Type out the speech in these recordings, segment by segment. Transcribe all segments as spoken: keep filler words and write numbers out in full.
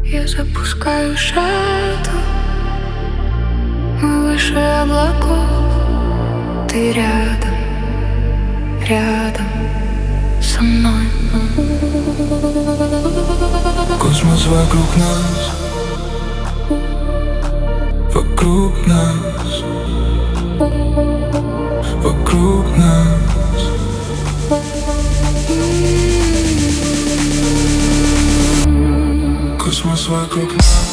Я запускаю шаттл, мы выше облаков. Ты рядом, рядом со мной. Космос вокруг нас, вокруг нас, вокруг нас. Космос вокруг нас.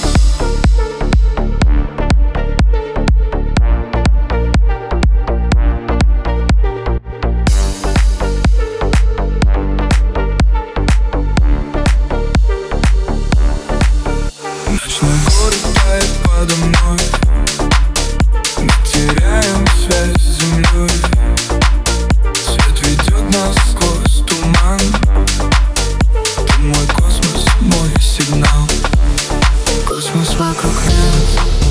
Ночной город тает подо мной. Мы теряем связь с землей. Свет ведет нас сквозь туман. Ты мой космос, мой сигнал. Космос вокруг нас,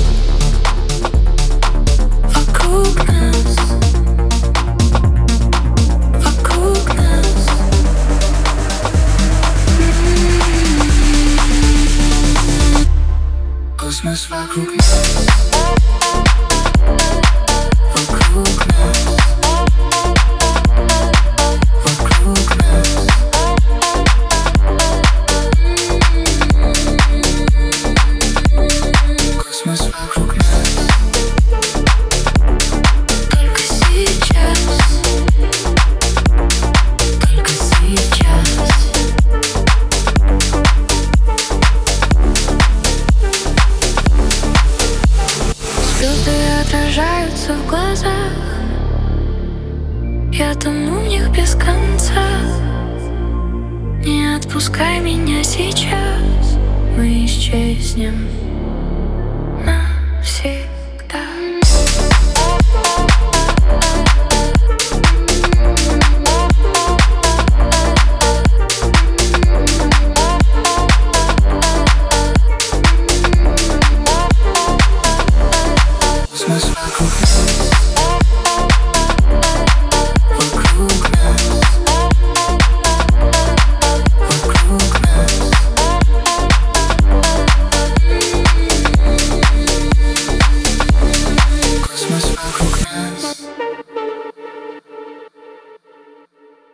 Вокруг нас, вокруг нас. космос вокруг нас, Вокруг нас, вокруг нас. космос вокруг нас. Только сейчас, только сейчас. Звезды отражаются в глазах, я тону в них без конца. Не отпускай меня сейчас, мы исчезнем.